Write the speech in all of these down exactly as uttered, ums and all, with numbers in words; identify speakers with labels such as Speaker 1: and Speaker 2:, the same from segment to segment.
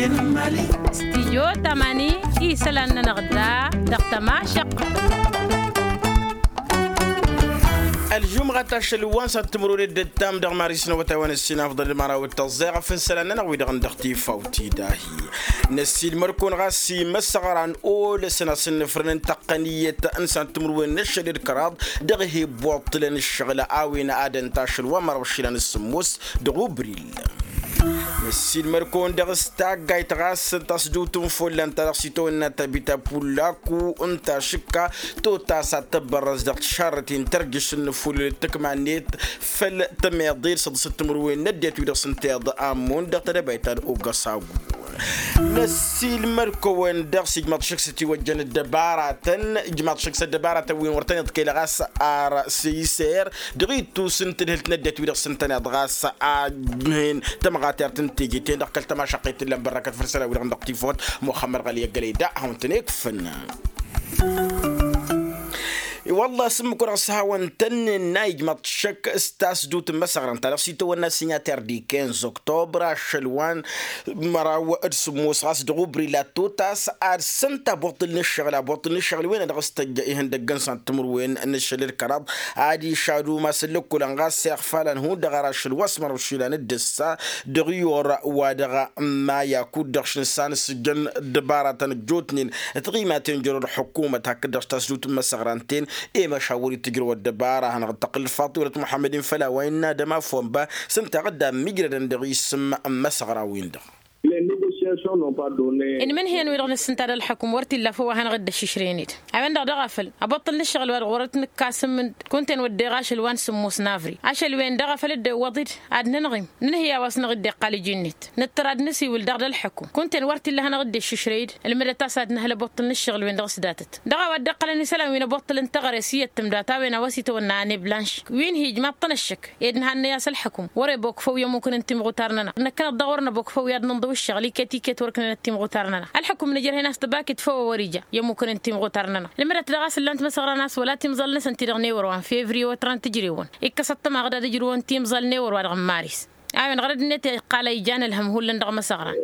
Speaker 1: استيجو تماني إيسلان نغدا دقت ما شق
Speaker 2: الجمعة تشلوان ستمرور الدتام دغ مارسنا وتوان السنة أفضل المرا والتزيغ في السلانة نغوي دغن دختي فوتي داهي نسي المركون غاسي مسغر عن أول سنة سنة فرنن تقنية أنسان تمرور نشر الكراد دغه بوطلن الشغلة آوين آدن تشلوان مروشلان السموس دغو بريل نسي المركون دغستا غاي تغاس تصدوتم فولان ترسيتو ان تبيتا بولاكو انت شكا توتا ساتبرز دغ شارتين ترجش النفول تكمانيت فل تميضير صدس التمروين نديت ودغ سنتيض امون دغ تدبيتا اوغاساغو نسي المركون دغ سيجمات شكستي وجن الدبارة جمات شكس الدبارة وين ورتين تكيل غاس ار سيسير دغيتو سنتين هلت نديت ودغ سنتين غاس اجمين تمغات تنتيجي تين دخلت ما شقيت الا بركه فرسله ولا عندك تيفوت محمد غاليه قليدا هون تنيك فن والله سمك راسها وانتن نايج ما تشك استاس دوت مسغرن تلفسيتو ونا سيناتير دي خمسة اكتوبر شلوان مراو ادسموس راس دغوبري لا توتاس ار سنتا بوطل الشغله بوطل الشغل وين دغست يهن دغن سنت تمر وين نشل الكراب عادي شادو ما سلك لنغاس يخفالن هو دغراش الوسمر وشيلان الدسا دغيور ودغ ما يكون دغش سان سجن دباره جوتنين تقيماتين جرو الحكومه هكذا تسدوت مسغرنتين إيه مشاوري تجري والدبارة هنغتقل فاتورة محمد فلا وين دما فومبا سنتغدى مجرد دغيس مسغرا وين
Speaker 1: إن من هي نويرغ السنتر الحكم ورتي اللي فوق هنغد الششرينيت عمل دغ دغفل أبطل نشغل ورغورت نكاسم من كنت نودي غاش الوان سموس نافري عشان وين دغفل الد وضيد عاد ننغم ننهي واسن غد قال جنت نتراد نسي ولدغ الحكم كنت ورتي اللي هنغد الششريد المرة تاسد نهل بطل نشغل وين دغ سداتت دغ ود قال سلام وين بطل انتغر سيت تمداتا وين واسيت وناني بلانش وين هي جماعة طنشك يدنا الناس الحكم وري بوقفوا يوم ممكن انت مغتارنا نكنا دغورنا بوقفوا يد ننضو الشغل كتي كت وركنا التيم غوتارنا الحكم نجر هنا استباك تفو وريجا يوم ممكن التيم غوتارنا لما تدغاس اللي انت مسغر ناس ولا تيم ظل ناس انت دغني وروان فيفري وتران تجريون اكسطت ما غدا تجرون تيم ظل نور ورغ مارس ايون غرد نت قال يجان الهم هو اللي ندغ مسغران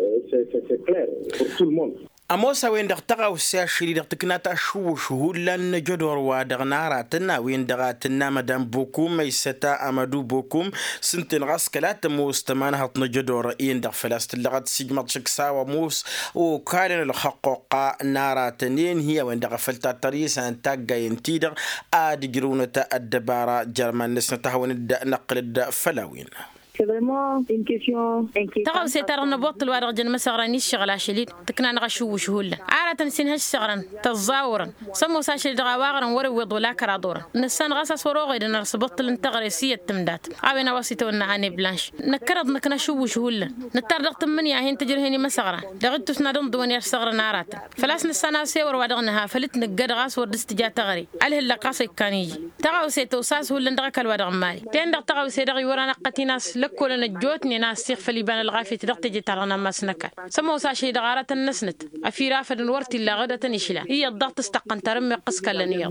Speaker 2: أموسا وين دغتغا وساشري دغتكناتا شو شو لن جدور ودغنارا تنا وين دغاتنا مدام بوكوم ميستا أمدو بوكوم سنتين غاسكلات موس تمان هطن جدور إين دغ فلاست اللغات سيجمات شكسا وموس وكارن الحقوقا نارا تنين هي وين دغ فلتا تريس انتاقا ينتيدغ آدقرونة الدبارة جرمان نسنتها وين نقل الدا فلاوين
Speaker 3: C'est vraiment une question inquiétante.
Speaker 1: تغاو سيترنا بطل ورجن مسغراني الشغل عشليد تكنا نغشو وشهولا عارة سنهش سغران تزاورا سمو ساشل دغاواغرا وروض ولا كرادورا نسان غاساس وروغي نرس بطل انتغريسية تمدات عاوينا واسيتونا عني بلانش نكرد نكنا شو وشهولا نتار دغت من ياهين تجرهني مسغرا دغتو سنادن دوان ير سغران عارات فلاس نسانا سيور ودغنها فلت نقد غاس وردستجا تغري عليه اللقاس كان يجي تغاو سيتو ساس هو لندغك الودغ مالي تين دغ تغاو سيدغي ورانا قتيناس كلنا جوتني ناس سيخ في لبان الغافي تدق تجي ترانا ما سنكر سمو ساشي دغارة النسنت أفي رافد الورت اللي غدا نشلا هي الضغط استقن ترمي قص كلنيا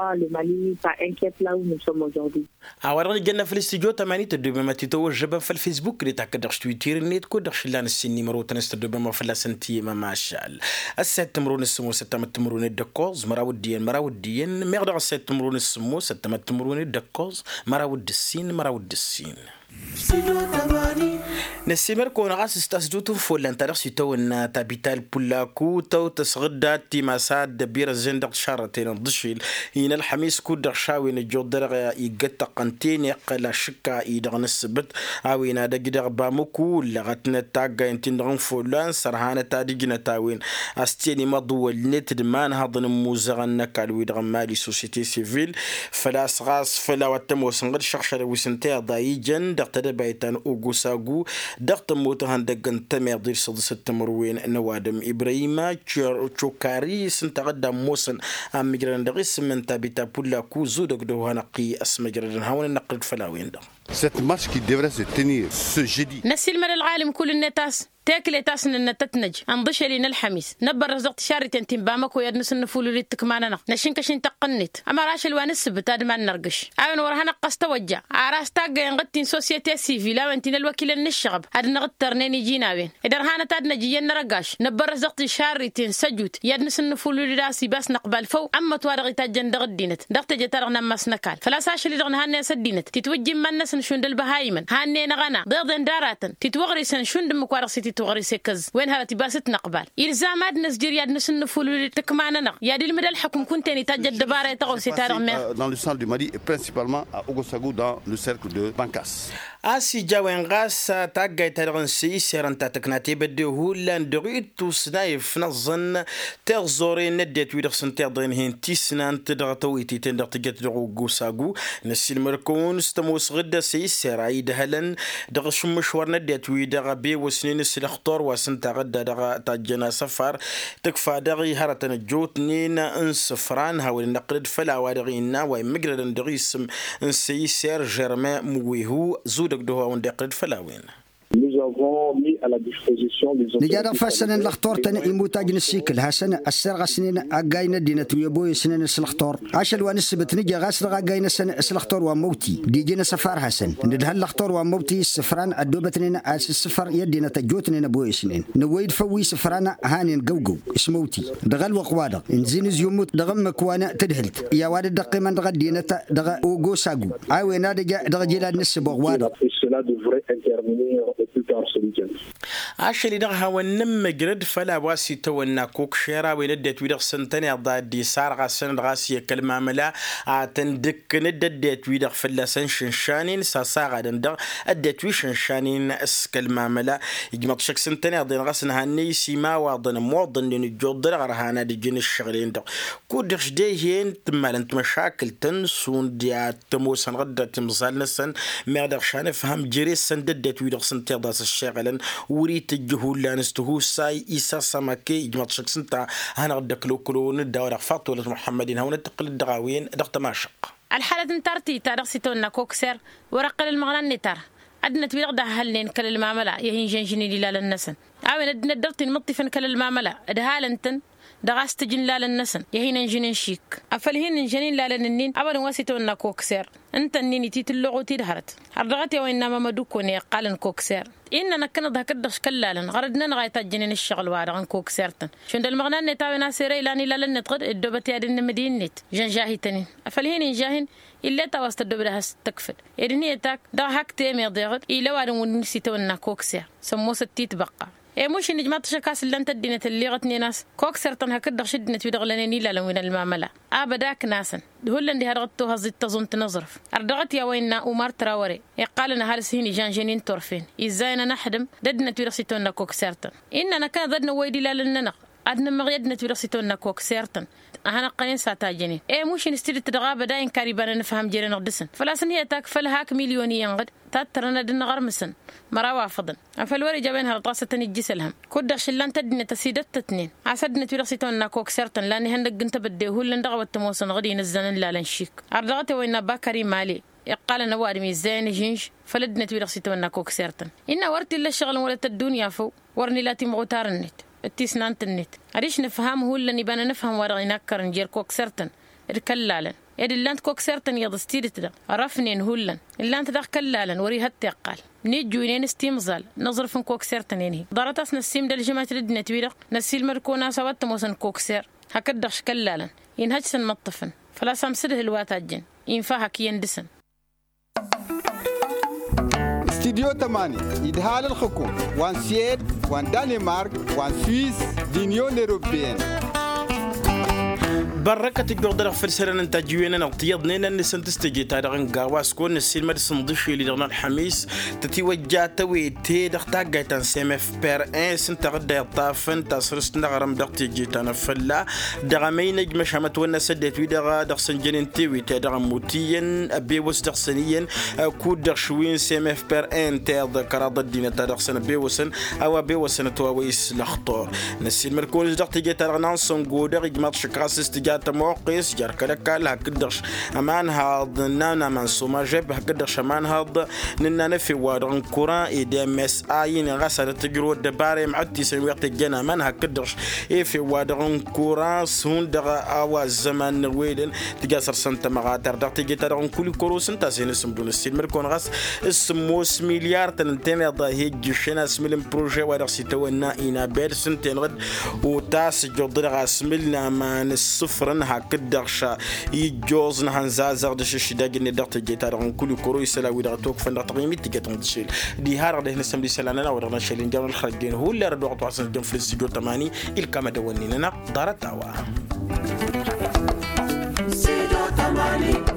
Speaker 2: أوراني جنا في الاستديو تمانية تدوب ما تتوجب في الفيسبوك اللي تأكدش تويتير نيت كود خلان السني مرو تنستدوب ما في السنتي ما ماشال السات تمرون السمو ستة تمرون الدكوز مراوديين مراوديين مغدر السات تمرون السمو ستة تمرون الدكوز مراود السين مراود السين نسيمر كون غاس استسدوتو فولان ترسي تو ان تابيتال بولاكو تو تسغدا تيماساد دبير زندق شارتين ضشيل هنا الحميس كود شاوي نجودر يقت قنتين يقلا شكا يدغ نسبت اوينا دغدغ بامكو لغتنا تاغا انتن فولان سرهانه تادجنا تاوين استيني مضو النت دمان هضن موزغن كالوي دغ مالي سوسيتي سيفيل فلاس غاس فلا وتمو سنغد شخشر وسنتي ضايجن دغتد بيتان اوغوساغو دغت موتهان دغن تمير دير صدس التمروين نوادم ابراهيم تشوكاري سنتغدا موسن ام ميغران دغيس من تابيتا بولاكو زودك دو هنقي اسمجرن هاون نقد فلاوين ده
Speaker 4: Cette marche qui devrait se tenir ce jeudi.
Speaker 1: نسي المر العالم كل الناس تاكل تاسن ان تتنج انضش لنا الحميس نبر رزقت شاري تنتين بامك ويا نس نفولو لي تكماننا نشين كشين تقنت اما راش الوانس بتاد ما نرقش انا ورهنا قص توجع عراس تاق نغتين سوسيتي سيفيلا وانتين الوكيل النشغب هاد نغترنين يجينا وين اذا رهنا تاد نجي نرقاش نبر رزقت شاري تن سجوت يا نس نفولو لي راسي بس نقبل فو اما توارغي تاجن دغدينت دغت جترغنا مسنكال فلا ساش اللي دغنا هاني سدينت تتوجي من نس نشوند البهايمن هاني نغنا ضد دارات تتوغري سن شوند مكوارسي تتوغري سكز وين هذا باست نقبل إلزام عدنا سجير يا نس نفولو تكماننا يا دي المدى الحكم كنت اني تاجد دبارة تغو ستار مير
Speaker 4: dans le centre du Mali et principalement à Ouagassogou dans le cercle de Bankas.
Speaker 2: اسي جاوين غاس تاقاي ترغنسي سيران تاتكناتي بدو لان دريتو سنايف نظن تغزوري نديت ويدخسن تغضين هين تيسنان تدغطويتي تندغ تجت دغو غوساغو نسي المركون ستموس غدا سي سيراي دهلن دغ شمشوار نديت ويدغ بي وسنين السلخطور وسنتا غدا دغ تاجنا سفر تكفى دغي هرتن الجوت نينا انسفران هاول نقرد فلا وادغينا ويمقرد دغيسم انسي سير جرما مويهو زود
Speaker 5: Nous avons mis à la disposition des autorités.
Speaker 6: نجارة فاسنين الأخطار تنا إموتاج نسيكل هسنا السرقة سنين أجاينا دينا ويبوي سنين السلخطار عشان ونسبت نجا غاسر أجاينا سن السلخطار وموتي دي جينا سفر حسن ندها الأخطار وموتي السفران الدوبتنين أس السفر يدينا تجوتنين بوي سنين نويد فوي سفرانا هانين جوجو اسموتي دغل وقوادا إنزين زيوموت دغم مكوانا تدهلت يا واد دقي من دغ دينا دغ أوجو ساجو أو نادجا دغ جيلاد نسب وقوادا.
Speaker 5: Cela devrait intervenir au plus tard ce week-end.
Speaker 2: عشان دغها ونم جرد فلا واسي تونا كوك شيرا وندت ويدغ سنتني ضد دي سار غسن غاسيه كلمه ملا تندك ندت ويدغ فلا سنشن شانين ساسا غدن دغ ادت ويشن شانين اس كلمه ملا يجمع شك سنتني ضد غسن هاني سيما وضن موضن الجود غرهانا دي جن الشغلين دغ كودخ ديهين تمالنت مشاكل تنسون دي تموسن غدا تمزال نسن ما شان فهم جري سنددت ويدغ سنتي ضاس الشغلن وريت الجهول لانستهو ساي إيسا سمكي جمعت شك سنتا هنا غدك لو كلون الدورة فاطولة محمدين هون تقل الدغاوين دغت ماشق
Speaker 1: الحالة انترتي تارغ سيتونا كوكسر ورقل المغنى نتار عدنا تبيغ ده هلين كل المعاملة يهين جنجني للا للنسن عاوين عدنا درتين مطفن كل المعاملة دهالنتن دغاست جن لا للنسن يهين جنين شيك أفلهين جنين لا للنين أبدا واسيتونا كوكسر أنت النيني تيت اللغو تدهرت أرغتي وإنما مدوكوني قالن كوكسر إننا كنا كدش كلالن غردنا نغاية الجنين الشغل وارغن كوكسرتن شند المغنى نتاوي ناسيري لاني لا لنتغد الدوبتي أدن مدينة جن جاهي تنين أفلهين جاهن إلا تواست الدوبة هستكفل إرني تاك دا هاك تيمي ضيغد إلا وارن ونسيتونا كوكسر سموس التيت بقى إيه مش إن جماعة شكاس اللي أنت الدنيا اللي غتني ناس كوكسرتن هكذا شدنا في دغلاني لا لوين المعاملة أبداك ناسن دهول اللي هرغتو هزيت تظن تنظرف أردغت يا ويننا أمار تراوري يقال لنا هالس هني جان جنين تورفين إزاينا نحدم ددنا تورسيتونا كوكسرتن إننا كان ضدنا ويدي لا لنا أدنا مغيدنا تورسيتونا كوكسرتن أنا قاين ساتا جنين إيه مش نستير تدغابة داين كاريبانا نفهم جيرين غدسن فلاسن هي تاك فلهاك مليونيا غد تاترنا دن غرمسن مرا فضن فالوري جابينها رطاسة الجسلهم كود شلان تدنا تسيدت تتنين عسدنا تورسيتونا كوكسرتن لاني هندق انت بدي هو اللي ندغوا التموسن غدي نزلن لا لنشيك أردغتي وين باكري مالي يقال نواري ميزان جينج فلدنا تورسيتونا كوكسرتن إن ورتي لا شغل ولا الدنيا فوق ورني لا تمغوتار النت التسنان النت أريش نفهم هو اللي نبانا نفهم ورغي نكر نجير كوكسرتن ركلالن يد اللانت كوكسرتن يضستيرت ده عرفنين هولن اللانت ده كلالن وري هتي قال نيجوينين استيمزال نظرفن كوكسرتن ينهي ضرتاس نسيم دل جماعة ردنا تويرق نسيل مركونا سوات موسن كوكسر هكدخش كلالن ينهجسن مطفن فلا سامسده الواتاجن ينفاها كي يندسن
Speaker 7: استديو تماني إدهال الحكومة وان سيد وان دنمارك وان سويس دينيون أوروبيين
Speaker 2: بركة تقدر في السنة أنت جوينا نقطيضنا نسن تستجي تارغن قاواس كون نسيل مد صندوق اللي درنا الحميس تتوجه توي تي دختاق جايتان سيمف بير إن سنت غدا يطافن تصرست نغرم دقتي جيتان فلا دغمين نجمش هم تونا سدت ويدغا دغسن جنين تيوي تدغم موتيين أبي وس دغسنيين كود دغشوين سيمف بير إن تاض كراد الدين تدغسن أبي وسن أو أبي وسن تواويس الأخطار نسيل مركون دقتي جيتان غنانسون جودر جماعة شكراس استجا جات موقس جار كلكال هكدرش أمان هاد نانا من سوما جب هكدرش أمان هاد ننا نفي وادرن كوران إيدي مس آين غسر تجرو دباري معتي سويت الجنا من هكدرش إيه في وادرن كوران سون دغا أوا زمان نرويدن تجاسر سنت مغاتر دغ تجي تدرن كل كروس انت سين اسم دون السين مركون غس اسموس مليار تنتين ضاهي جشنا اسم بروجي وادر سيتونا إنا بير سنتين غد وتاس جدر غاسملنا من الصفر هكدرش يجوز نهنزازر دش شداج ندر تجي تدرن كل كروس لا ويدر توك فندر تقيمي تجي تنتشيل دي هار ده نسم دي سلاننا ودرنا شيلين جام الخرجين هو اللي ردوا عطوا عشان جم في السجود تماني الكام دونينا دارت توا سجود تماني